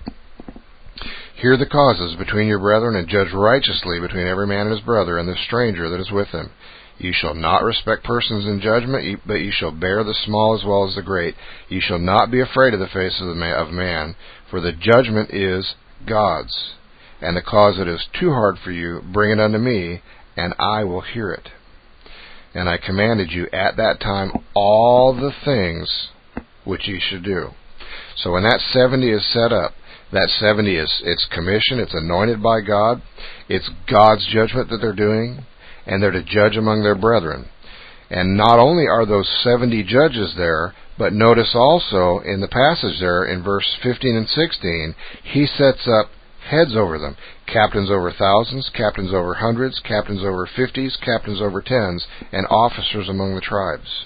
Hear the causes between your brethren, and judge righteously between every man and his brother, and the stranger that is with him. You shall not respect persons in judgment, but you shall bear the small as well as the great. You shall not be afraid of the face of man, for the judgment is God's. And the cause that is too hard for you, bring it unto me, and I will hear it. And I commanded you at that time all the things which ye should do. So when that 70 is set up, that 70 it's commissioned, it's anointed by God, it's God's judgment that they're doing, and they're to judge among their brethren. And not only are those 70 judges there, but notice also in the passage there in verse 15 and 16, he sets up heads over them, captains over thousands, captains over hundreds, captains over 50s, captains over 10s, and officers among the tribes.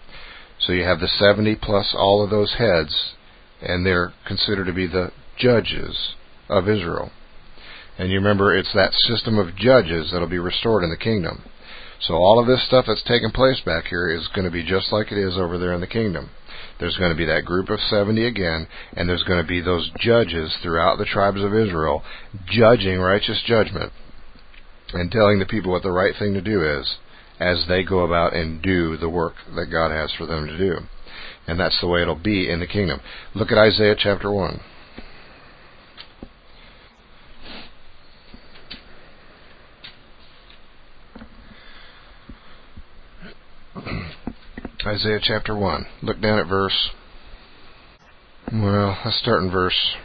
So you have the 70 plus all of those heads, and they're considered to be the judges of Israel. And you remember, it's that system of judges that will be restored in the kingdom. So all of this stuff that's taking place back here is going to be just like it is over there in the kingdom. There's going to be that group of 70 again, and there's going to be those judges throughout the tribes of Israel judging righteous judgment and telling the people what the right thing to do is as they go about and do the work that God has for them to do. And that's the way it'll be in the kingdom. Look at Isaiah chapter 1. Isaiah chapter 1. Look down at let's start in verse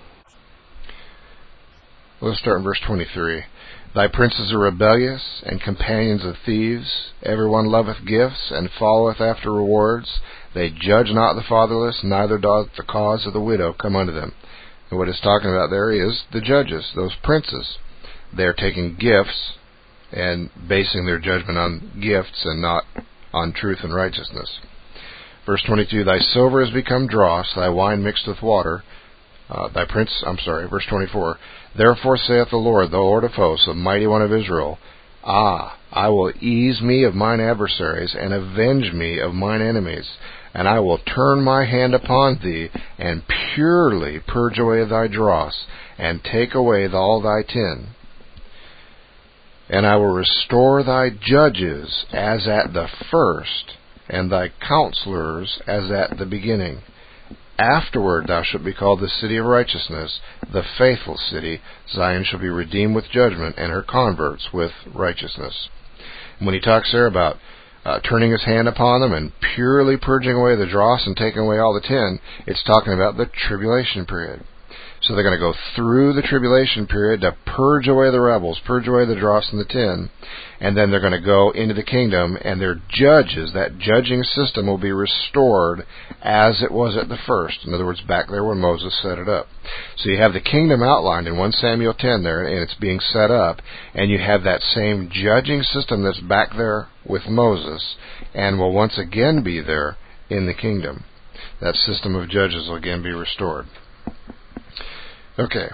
23. Thy princes are rebellious, and companions of thieves. Everyone loveth gifts, and followeth after rewards. They judge not the fatherless, neither doth the cause of the widow come unto them. And what it's talking about there is the judges, those princes. They're taking gifts and basing their judgment on gifts and not on truth and righteousness. Verse 22, Thy silver is become dross, thy wine mixed with water. Verse 24, Therefore saith the Lord of hosts, the mighty one of Israel, I will ease me of mine adversaries, and avenge me of mine enemies. And I will turn my hand upon thee, and purely purge away thy dross, and take away all thy tin. And I will restore thy judges as at the first, and thy counselors as at the beginning. Afterward thou shalt be called the city of righteousness, the faithful city. Zion shall be redeemed with judgment, and her converts with righteousness. And when he talks there about turning his hand upon them and purely purging away the dross and taking away all the tin, it's talking about the tribulation period. So they're going to go through the tribulation period to purge away the rebels, purge away the dross and the tin, and then they're going to go into the kingdom, and their judges, that judging system will be restored as it was at the first. In other words, back there when Moses set it up. So you have the kingdom outlined in 1 Samuel 10 there, and it's being set up, and you have that same judging system that's back there with Moses, and will once again be there in the kingdom. That system of judges will again be restored. Okay.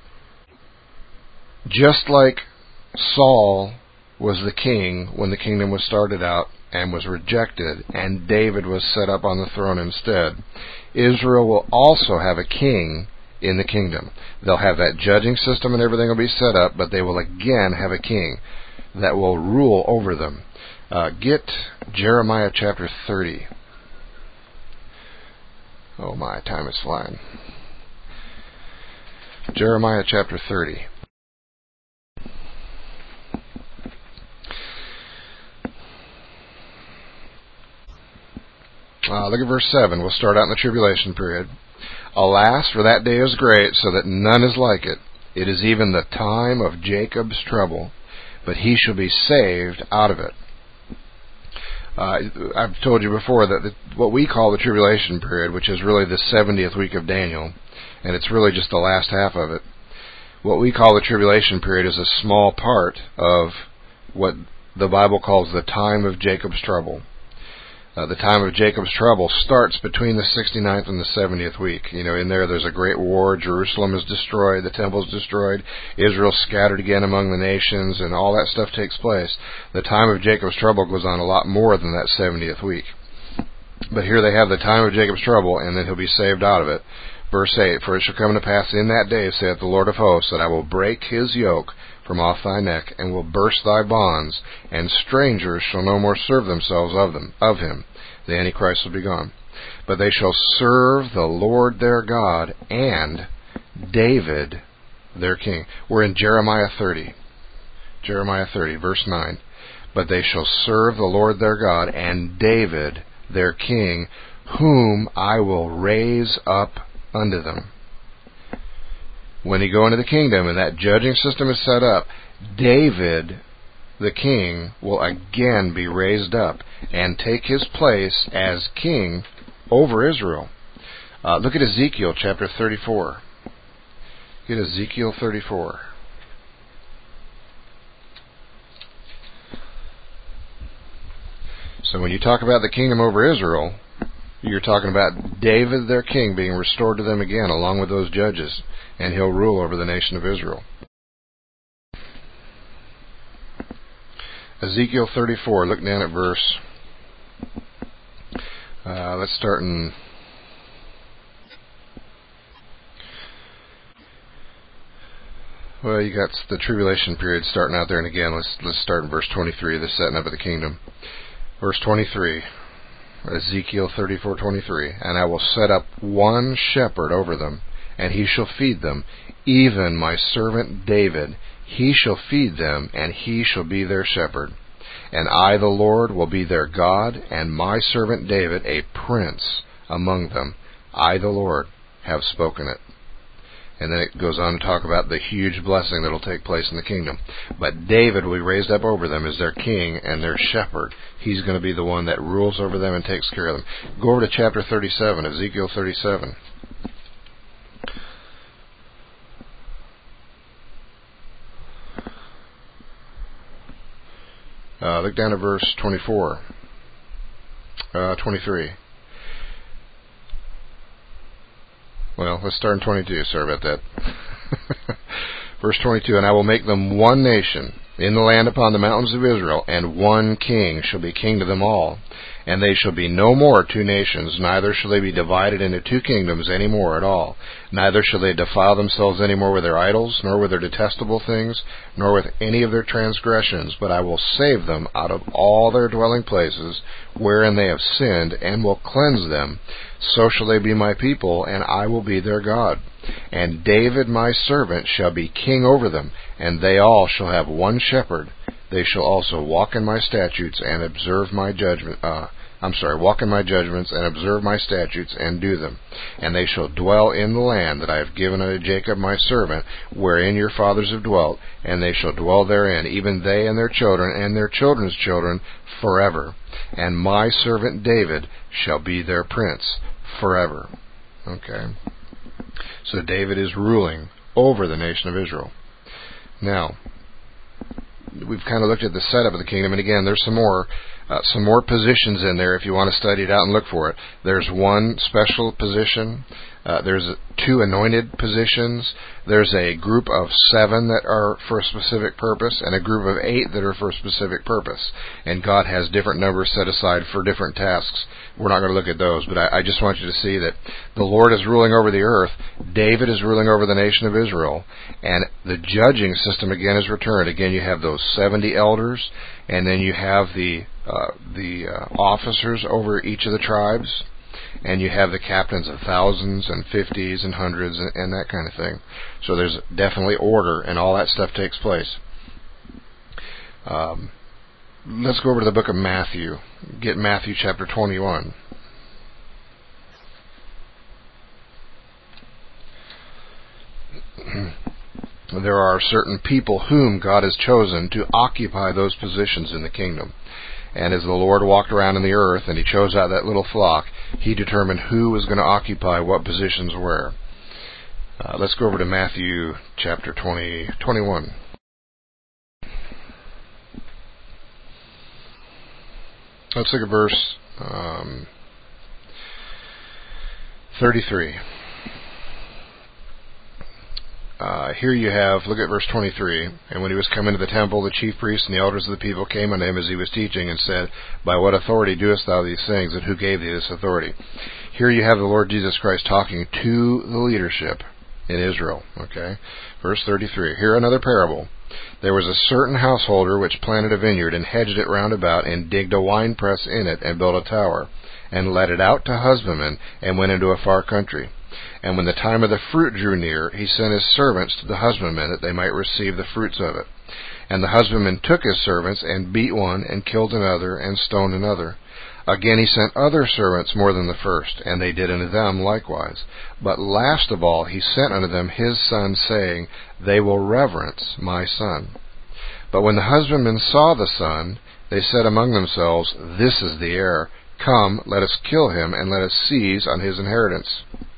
Just like Saul was the king when the kingdom was started out and was rejected, and David was set up on the throne instead, Israel will also have a king in the kingdom. They'll have that judging system and everything will be set up, but they will again have a king that will rule over them. Get Jeremiah chapter 30. Oh my, time is flying. Jeremiah chapter 30. Look at verse 7. We'll start out in the tribulation period. Alas, for that day is great, so that none is like it. It is even the time of Jacob's trouble, but he shall be saved out of it. I've told you before that what we call the tribulation period, which is really the 70th week of Daniel, and it's really just the last half of it, what we call the tribulation period is a small part of what the Bible calls the time of Jacob's trouble. The time of Jacob's trouble starts between the 69th and the 70th week. In there's a great war. Jerusalem is destroyed. The temple is destroyed. Israel's scattered again among the nations, and all that stuff takes place. The time of Jacob's trouble goes on a lot more than that 70th week. But here they have the time of Jacob's trouble, and then he'll be saved out of it. Verse 8, For it shall come to pass in that day, saith the Lord of hosts, that I will break his yoke from off thy neck, and will burst thy bonds, and strangers shall no more serve themselves of him. The Antichrist will be gone. But they shall serve the Lord their God, and David their king. We're in Jeremiah 30. Jeremiah 30, verse 9. But they shall serve the Lord their God, and David their king, whom I will raise up unto them. When you go into the kingdom and that judging system is set up, David, the king, will again be raised up and take his place as king over Israel. Look at Ezekiel chapter 34. Get Ezekiel 34. So when you talk about the kingdom over Israel, you're talking about David, their king, being restored to them again, along with those judges, and he'll rule over the nation of Israel. Ezekiel 34, look down at verse... let's start in... Well, you got the tribulation period starting out there, and again, let's start in verse 23, the setting up of the kingdom. Verse 23, Ezekiel 34:23, And I will set up one shepherd over them, and he shall feed them, even my servant David. He shall feed them, and he shall be their shepherd. And I, the Lord, will be their God, and my servant David a prince among them. I, the Lord, have spoken it. And then it goes on to talk about the huge blessing that will take place in the kingdom. But David will be raised up over them as their king and their shepherd. He's going to be the one that rules over them and takes care of them. Go over to chapter 37, Ezekiel 37. Look down at verse 24. 23. Well, let's start in 22. Sorry about that. Verse 22, and I will make them one nation in the land upon the mountains of Israel, and one king shall be king to them all. And they shall be no more two nations, neither shall they be divided into two kingdoms any more at all. Neither shall they defile themselves any more with their idols, nor with their detestable things, nor with any of their transgressions. But I will save them out of all their dwelling places, wherein they have sinned, and will cleanse them. So shall they be my people, and I will be their God. And David my servant shall be king over them, and they all shall have one shepherd. They shall also walk in my statutes and observe my judgment. Walk in my judgments and observe my statutes and do them. And they shall dwell in the land that I have given unto Jacob my servant, wherein your fathers have dwelt, and they shall dwell therein, even they and their children and their children's children forever. And my servant David shall be their prince forever. Okay. So David is ruling over the nation of Israel. Now, we've kind of looked at the setup of the kingdom, and again, there's some more positions in there if you want to study it out and look for it. There's one special position. There's two anointed positions. There's a group of 7 that are for a specific purpose, and a group of 8 that are for a specific purpose. And God has different numbers set aside for different tasks. We're not going to look at those, but I just want you to see that the Lord is ruling over the earth. David is ruling over the nation of Israel, and the judging system again is returned. Again, you have those 70 elders, and then you have the officers over each of the tribes, and you have the captains of thousands and 50s and hundreds and that kind of thing. So there's definitely order, and all that stuff takes place. Let's go over to the book of Matthew. Get Matthew chapter 21. There are certain people whom God has chosen to occupy those positions in the kingdom. And as the Lord walked around in the earth and He chose out that little flock, He determined who was going to occupy what positions where. Let's go over to Matthew chapter 21. Let's look at verse 33. Here you have, look at verse 23. And when He was come into the temple, the chief priests and the elders of the people came unto Him as He was teaching, and said, By what authority doest thou these things, and who gave thee this authority? Here you have the Lord Jesus Christ talking to the leadership in Israel. Okay, verse 33. Here another parable. There was a certain householder which planted a vineyard, and hedged it round about, and digged a winepress in it, and built a tower, and let it out to husbandmen, and went into a far country. And when the time of the fruit drew near, he sent his servants to the husbandmen, that they might receive the fruits of it. And the husbandman took his servants, and beat one, and killed another, and stoned another. Again he sent other servants more than the first, and they did unto them likewise. But last of all he sent unto them his son, saying, They will reverence my son. But when the husbandmen saw the son, they said among themselves, This is the heir. Come, let us kill him, and let us seize on his inheritance.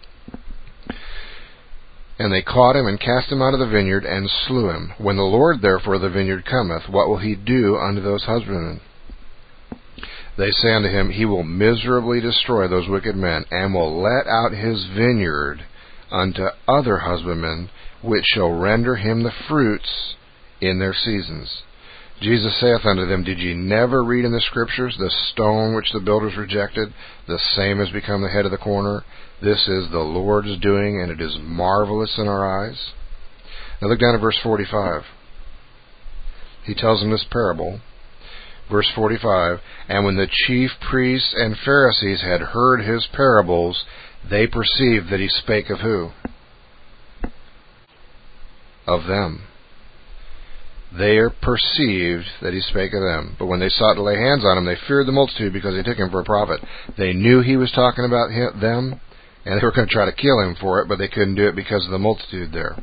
And they caught him, and cast him out of the vineyard, and slew him. When the Lord therefore of the vineyard cometh, what will He do unto those husbandmen? They say unto him, He will miserably destroy those wicked men, and will let out his vineyard unto other husbandmen, which shall render him the fruits in their seasons. Jesus saith unto them, Did ye never read in the Scriptures, the stone which the builders rejected, the same has become the head of the corner? This is the Lord's doing, and it is marvelous in our eyes. Now look down at verse 45. He tells them this parable. Verse 45, And when the chief priests and Pharisees had heard His parables, they perceived that He spake of who? Of them. they perceived that he spake of them. But when they sought to lay hands on him, they feared the multitude, because they took him for a prophet. They knew he was talking about them, and they were going to try to kill him for it, but they couldn't do it because of the multitude there.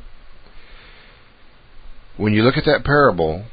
When you look at that parable,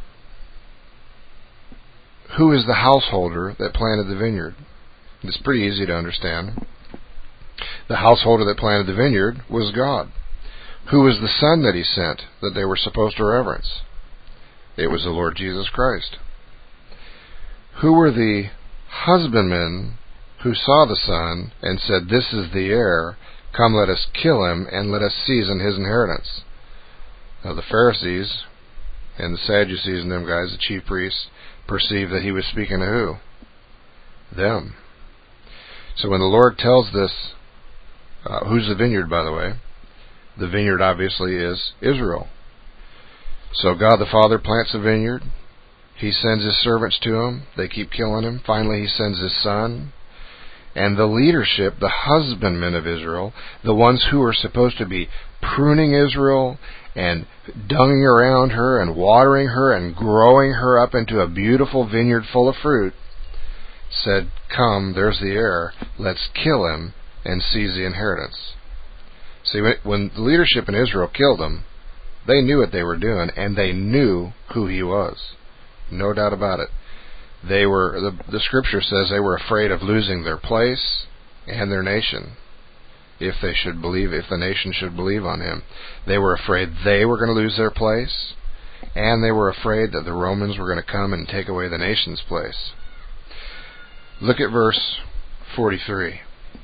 who is the householder that planted the vineyard? It's pretty easy to understand. The householder that planted the vineyard was God. Who was the Son that he sent that they were supposed to reverence? It was the Lord Jesus Christ. Who were the husbandmen who saw the Son and said, "This is the heir, come let us kill him and let us seize on his inheritance"? Now the Pharisees and the Sadducees and them guys, the chief priests, perceived that he was speaking to who? Them. So when the Lord tells this, who's the vineyard, by the way? The vineyard obviously is Israel. So God the Father plants a vineyard. He sends his servants to him. They keep killing him. Finally, he sends his Son. And the leadership, the husbandmen of Israel, the ones who are supposed to be pruning Israel and dunging around her and watering her and growing her up into a beautiful vineyard full of fruit, said, "Come, there's the heir. Let's kill him and seize the inheritance." See, when the leadership in Israel killed him, they knew what they were doing, and they knew who he was. No doubt about it. They were, the scripture says they were afraid of losing their place and their nation if the nation should believe on him. They were afraid they were going to lose their place, and they were afraid that the Romans were going to come and take away the nation's place. Look at verse 43.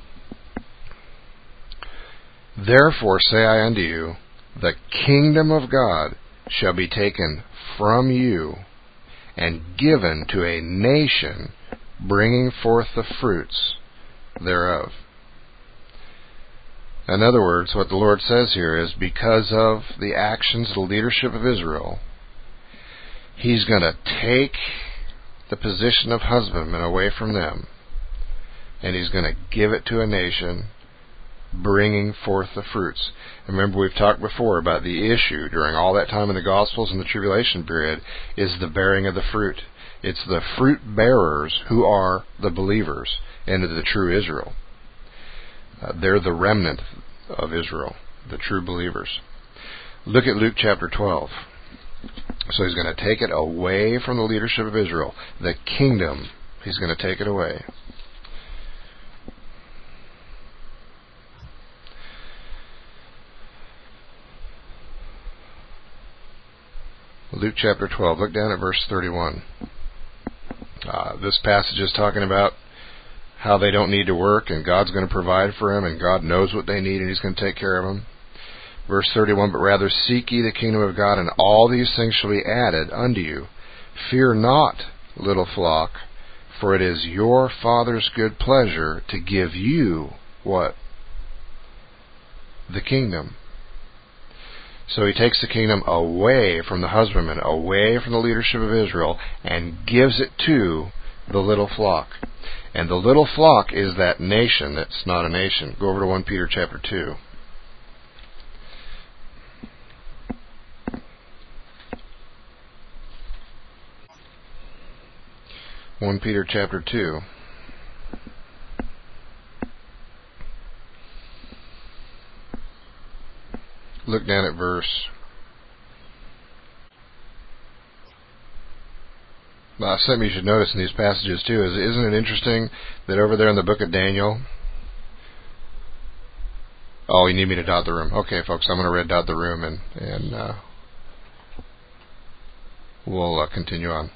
"Therefore say I unto you, the kingdom of God shall be taken from you and given to a nation bringing forth the fruits thereof." In other words, what the Lord says here is, because of the actions of the leadership of Israel, he's going to take the position of husbandman away from them, and he's going to give it to a nation bringing forth the fruits. Remember, we've talked before about the issue during all that time in the Gospels and the tribulation period is the bearing of the fruit. It's the fruit bearers who are the believers and the true Israel. They're the remnant of Israel, the true believers. Look at Luke chapter 12. So he's going to take it away from the leadership of Israel. The kingdom, he's going to take it away. Luke chapter 12, look down at verse 31. This passage is talking about how they don't need to work, and God's going to provide for them, and God knows what they need, and he's going to take care of them. Verse 31, "But rather seek ye the kingdom of God, and all these things shall be added unto you. Fear not, little flock, for it is your Father's good pleasure to give you," what? The kingdom. So he takes the kingdom away from the husbandman, away from the leadership of Israel, and gives it to the little flock. And the little flock is that nation that's not a nation. Go over to 1 Peter chapter 2. (1 Peter chapter 2). Look down at verse. Something you should notice in these passages too is, isn't it interesting that over there in the book of Daniel? Oh, you need me to dot the room. Okay, folks, I'm going to red dot the room, and we'll continue on.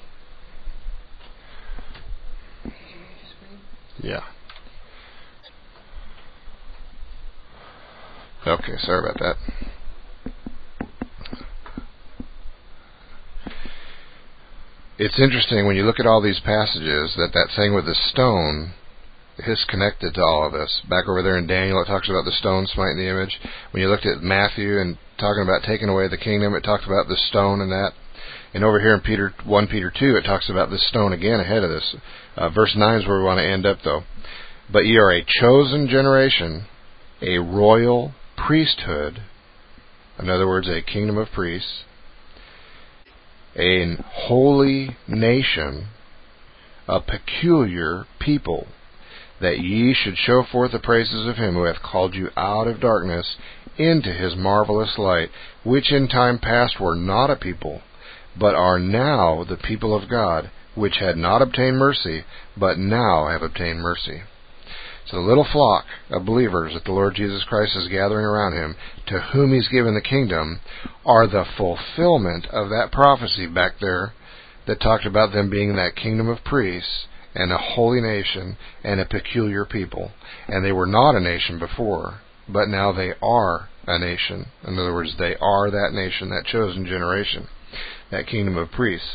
Yeah. Okay, sorry about that. It's interesting when you look at all these passages that thing with the stone is connected to all of this. Back over there in Daniel, it talks about the stone smiting the image. When you looked at Matthew and talking about taking away the kingdom, it talks about the stone and that. And over here in 1 Peter 2, it talks about this stone again ahead of this. Verse 9 is where we want to end up, though. "But ye are a chosen generation, a royal priesthood," in other words, a kingdom of priests, a holy nation, a peculiar people, that ye should show forth the praises of him who hath called you out of darkness into his marvelous light, which in time past were not a people, but are now the people of God, which had not obtained mercy, but now have obtained mercy. So the little flock of believers that the Lord Jesus Christ is gathering around him, to whom he's given the kingdom, are the fulfillment of that prophecy back there that talked about them being that kingdom of priests and a holy nation and a peculiar people. And they were not a nation before, but now they are a nation. In other words, they are that nation, that chosen generation, that kingdom of priests.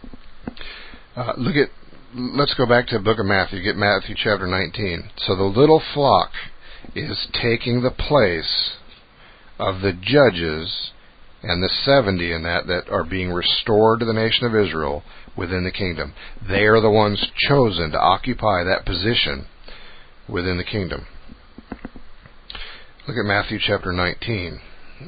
Let's go back to the book of Matthew. Get Matthew chapter 19. So the little flock is taking the place of the judges and the 70 in that are being restored to the nation of Israel within the kingdom. They are the ones chosen to occupy that position within the kingdom. Look at Matthew chapter 19.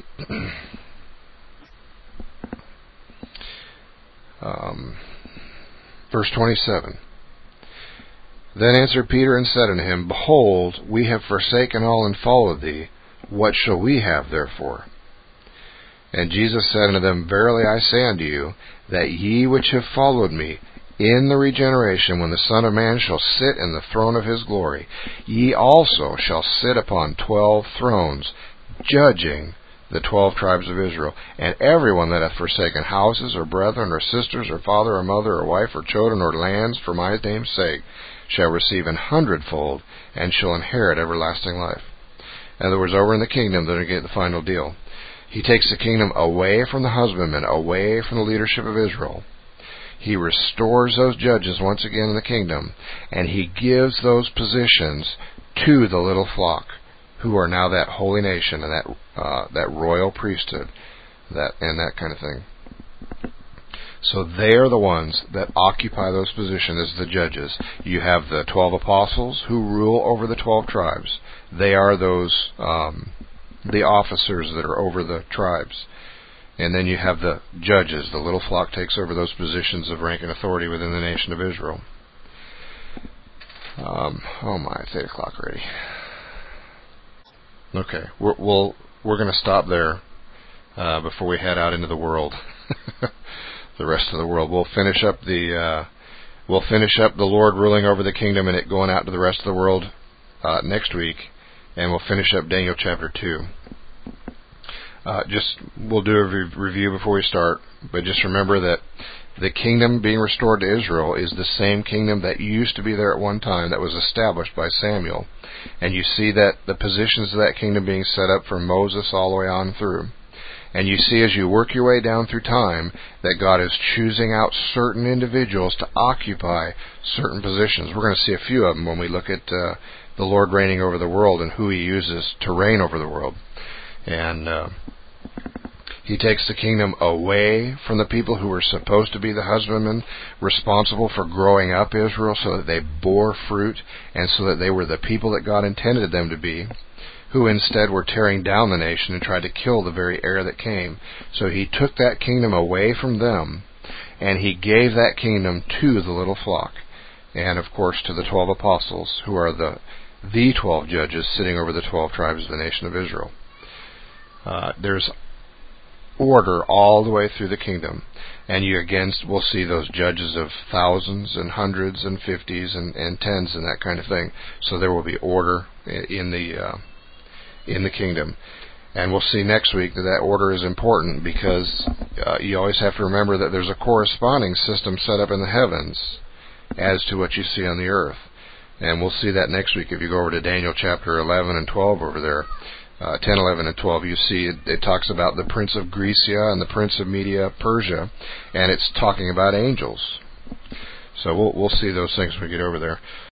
Verse 27. Then answered Peter and said unto him, Behold, we have forsaken all and followed thee. What shall we have therefore? And Jesus said unto them, Verily I say unto you, that ye which have followed me, in the regeneration, when the Son of Man shall sit in the throne of his glory, ye also shall sit upon 12 thrones, judging the 12 tribes of Israel. And every one that hath forsaken houses, or brethren, or sisters, or father, or mother, or wife, or children, or lands, for my name's sake, shall receive 100-fold, and shall inherit everlasting life. In other words, over in the kingdom, they're going to get the final deal. He takes the kingdom away from the husbandmen, away from the leadership of Israel. He restores those judges once again in the kingdom, and he gives those positions to the little flock, who are now that holy nation and that royal priesthood, and that kind of thing. So they are the ones that occupy those positions as the judges. You have the 12 apostles who rule over the 12 tribes. They are those the officers that are over the tribes. And then you have the judges. The little flock takes over those positions of rank and authority within the nation of Israel. It's 8 o'clock already. Okay, we're going to stop there before we head out into the world, the rest of the world. We'll finish up the Lord ruling over the kingdom and it going out to the rest of the world next week, and we'll finish up Daniel chapter 2. We'll do a review before we start, but just remember that the kingdom being restored to Israel is the same kingdom that used to be there at one time, that was established by Samuel. And you see that the positions of that kingdom being set up from Moses all the way on through. And you see as you work your way down through time that God is choosing out certain individuals to occupy certain positions. We're going to see a few of them when we look at the Lord reigning over the world and who he uses to reign over the world. And he takes the kingdom away from the people who were supposed to be the husbandmen, responsible for growing up Israel so that they bore fruit and so that they were the people that God intended them to be, who instead were tearing down the nation and tried to kill the very heir that came. So he took that kingdom away from them, and he gave that kingdom to the little flock, and of course to the 12 apostles, who are the 12 judges sitting over the 12 tribes of the nation of Israel. There's order all the way through the kingdom, and you again will see those judges of thousands and hundreds and 50s and tens and that kind of thing. So there will be order in the kingdom. And we'll see next week that order is important, because you always have to remember that there's a corresponding system set up in the heavens as to what you see on the earth. And we'll see that next week. If you go over to Daniel chapter 11 and 12 over there, 10, 11, and 12, you see it talks about the prince of Grecia and the prince of Media, Persia, and it's talking about angels. So we'll see those things when we get over there.